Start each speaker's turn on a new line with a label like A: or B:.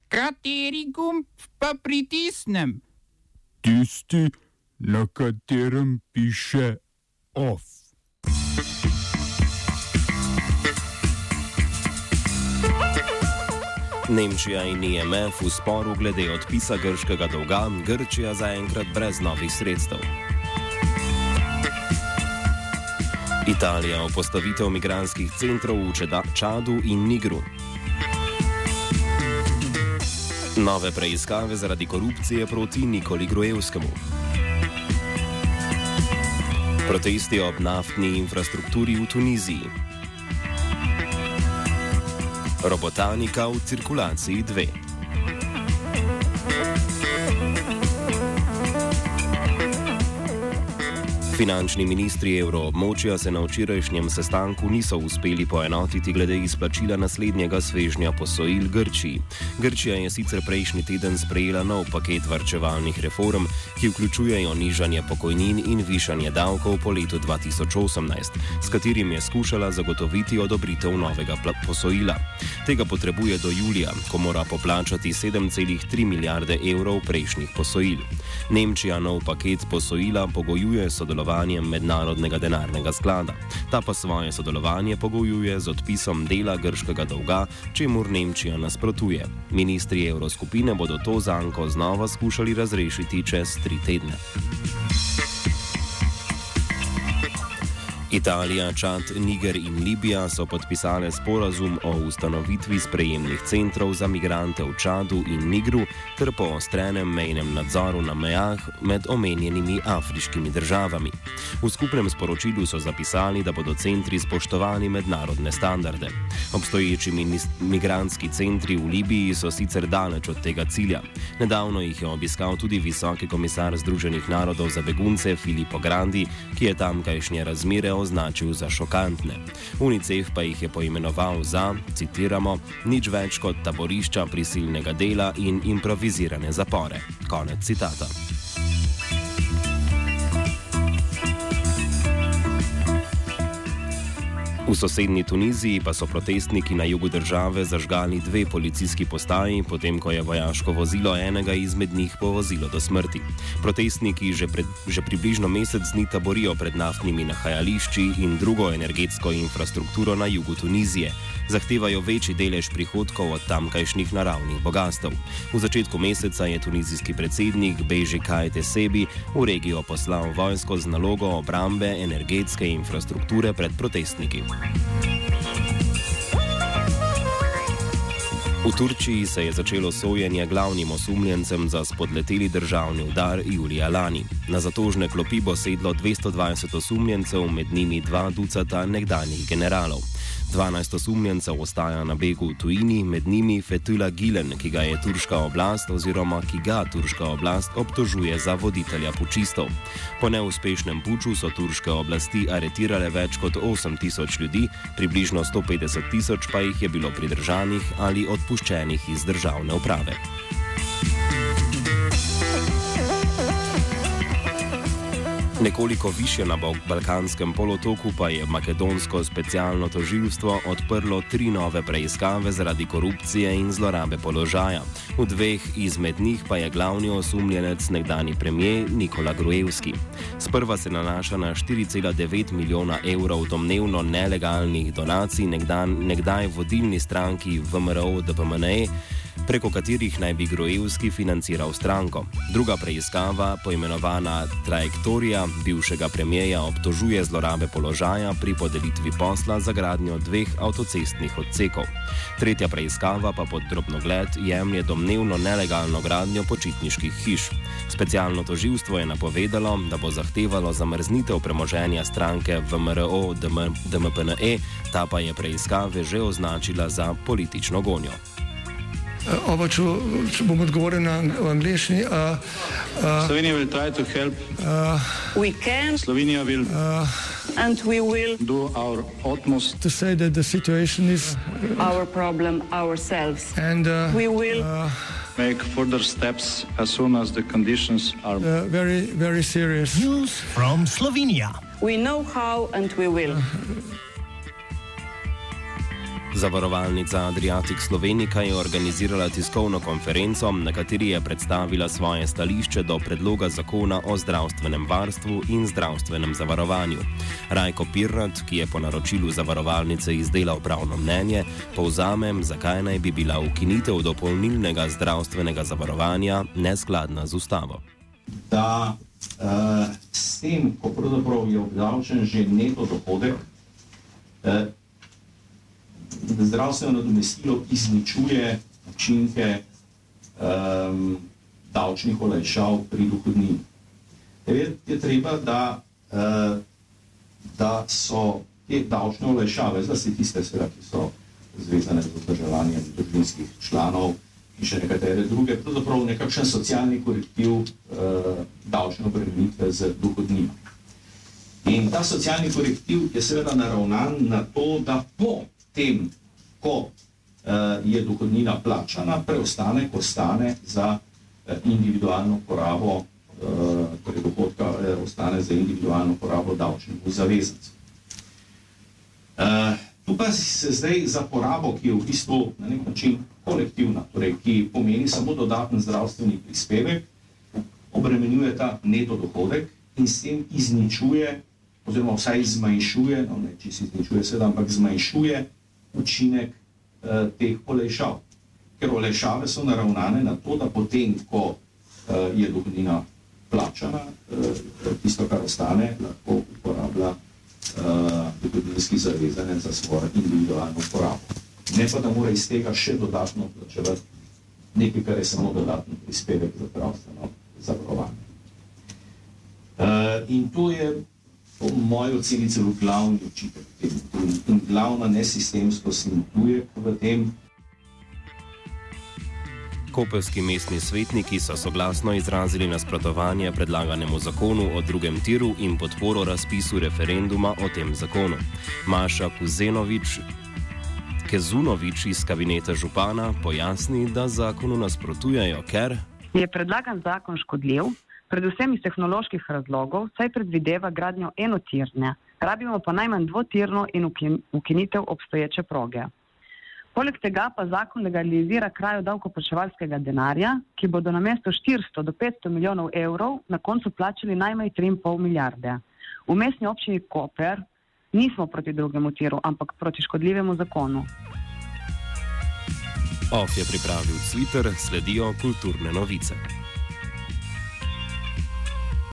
A: Kateri gumb pa pritisnem?
B: Tisti, na katerem piše OFF.
C: Nemčija in IMF v sporu glede odpisa grškega dolga, Grčija zaenkrat brez novih sredstev. Italija o postavitev migrantskih centrov v Čadu in Nigru. Nove preiskave zaradi korupcije proti Nikoli Gruevskemu. Protesti ob naftni infrastrukturi v Tuniziji. Robotanika v cirkulaciji 2. Finančni ministri evroobmočja se na včerajšnjem sestanku niso uspeli poenotiti glede izplačila naslednjega svežnja posojil Grčiji. Grčija je sicer prejšnji teden sprejela nov paket varčevalnih reform, ki vključujejo nižanje pokojnin in višanje davkov po letu 2018, s katerim je skušala zagotoviti odobritev novega posojila. Tega potrebuje do julija, ko mora poplačati 7,3 milijarde evrov prejšnjih posojil. Nemčija nov paket posojila pogojuje sodelovanje Mednarodnega denarnega sklada. Ta pa svoje sodelovanje pogojuje z odpisom dela grškega dolga, čemur Nemčija nasprotuje. Ministri evroskupine bodo to zanko znova skušali razrešiti čez 3 tedne. Italija, Čad, Niger in Libija so podpisale sporazum o ustanovitvi sprejemnih centrov za migrante v Čadu in Nigru ter poostrenem mejnem nadzoru na mejah med omenjenimi afriškimi državami. V skupnem sporočilu so zapisali, da bodo centri spoštovali mednarodne standarde. Obstoječi migrantski centri v Libiji so sicer daleč od tega cilja. Nedavno jih je obiskal tudi visoki komisar Združenih narodov za begunce Filippo Grandi, ki je tamkajšnje razmere označil za šokantne. UNICEF pa jih je poimenoval za, citiramo, nič več kot taborišča prisilnega dela in improvizirane zapore. Konec citata. V sosednji Tuniziji pa so protestniki na jugu države zažgali 2 policijski postaji, potem ko je vojaško vozilo enega izmed njih povozilo do smrti. Protestniki že približno mesec dni taborijo pred naftnimi nahajališči in drugo energetsko infrastrukturo na jugu Tunizije. Zahtevajo večji delež prihodkov od tamkajšnjih naravnih bogastev. V začetku meseca je tunizijski predsednik Beji Caid Essebsi v regijo poslal vojsko z nalogo obrambe energetske infrastrukture pred protestniki. V Turčiji se je začelo sojenje glavnim osumljencem za spodleteli državni udar julija lani. Na zatožne klopi bo sedlo 220 osumljencev, med njimi 2 ducata nekdanjih generalov. 12 osumljencev ostaja na begu v tujini, med njimi Fethullah Gülen, ki ga turška oblast obtožuje za voditelja pučistov. Po neuspešnem puču so turške oblasti aretirale več kot 8.000 ljudi, približno 150.000 pa jih je bilo pridržanih ali odpuščenih iz državne uprave. Nekoliko više na Balkanskem polotoku pa je makedonsko specialno tožilstvo odprlo 3 nove preiskave zaradi korupcije in zlorabe položaja. V 2 izmed njih pa je glavni osumljenec nekdani premijer Nikola Gruevski. Sprva se nanaša na 4,9 milijona evrov domnevno nelegalnih donacij nekdaj vodilni stranki VMRO-DPMNE, preko katerih naj bi Gruevski financiral stranko. Druga preiskava, poimenovana Trajektorija, bivšega premijeja obtožuje zlorabe položaja pri podelitvi posla za gradnjo 2 avtocestnih odsekov. Tretja preiskava pa pod drobnogled jemlje domnevno nelegalno gradnjo počitniških hiš. Specialno tožilstvo je napovedalo, da bo zahtevalo zamrznitev premoženja stranke VMRO-DPMNE, ta pa je preiskave že označila za politično gonjo.
D: Če bom odgovoril v angleščini.
E: Slovenija will try to help.
F: We can.
E: Slovenija will.
F: And we will
E: do our utmost.
D: To say that the situation is
F: our problem ourselves.
D: And
F: we will
E: make further steps as soon as the conditions are
D: very, very serious.
G: News from Slovenia.
F: We know how and we will.
C: Zavarovalnica Adriatic Slovenica je organizirala tiskovno konferenco, na kateri je predstavila svoje stališče do predloga zakona o zdravstvenem varstvu in zdravstvenem zavarovanju. Rajko Pirnat, ki je po naročilu zavarovalnice izdelal pravno mnenje, povzame, zakaj naj bi bila ukinitev dopolnilnega zdravstvenega zavarovanja neskladna z ustavo.
G: Da s tem, ko pravzaprav je obdavčen že neto dohodek, zdravstveno nadomestilo izničuje učinke davčnih olajšav pri dohodnini. Je treba, da so te davčne olajšave, zlasti tiste, ki so zvezane z vzdrževanjem družinskih članov in še nekatere druge, pravzaprav nekakšen socialni korektiv davčne obremenitve z dohodnino. In ta socialni korektiv je seveda naravnan na to, da po tem, ko je dohodnina plačana, preostanek ostane za individualno porabo, torej dohodka ostane za individualno porabo davčnemu zavezancu. Tu pa se zdaj za porabo, ki je v bistvu na nek način kolektivna, torej ki pomeni samo dodaten zdravstveni prispevek, obremenjuje ta neto dohodek in s tem izničuje, oziroma vsaj zmanjšuje, no ne, če se izničuje seveda, ampak zmanjšuje učinek teh olajšav. Ker olajšave so naravnane na to, da potem, ko je dohodnina plačana, tisto, kar ostane, lahko uporablja dohodninski zavezanec za svojo individualno porabo. Ne pa, da mora iz tega še dodatno plačevati nekaj, kar je samo dodatni prispevek za zdravstveno zavarovanje. In to je po moji oceni celo glavni očitek in glavna nesistemskost in tujek v tem.
C: Kopeljski mestni svetniki so soglasno izrazili nasprotovanje predlaganemu zakonu o drugem tiru in podporo razpisu referenduma o tem zakonu. Maša Kezunovič iz kabineta župana pojasni, da zakonu nasprotujejo, ker
H: je predlagan zakon škodljiv, predvsem iz tehnoloških razlogov, saj predvideva gradnjo enotirne, rabimo pa najmanj dvotirno in ukinitev obstoječe proge. Poleg tega pa zakon legalizira krajo davkoplačevalskega denarja, ki bodo namesto 400 do 500 milijonov evrov na koncu plačali najmanj 3,5 milijarde. V mestni občini Koper nismo proti drugemu tiru, ampak proti škodljivemu zakonu.
C: OF je pripravil Twitter, sledijo kulturne novice.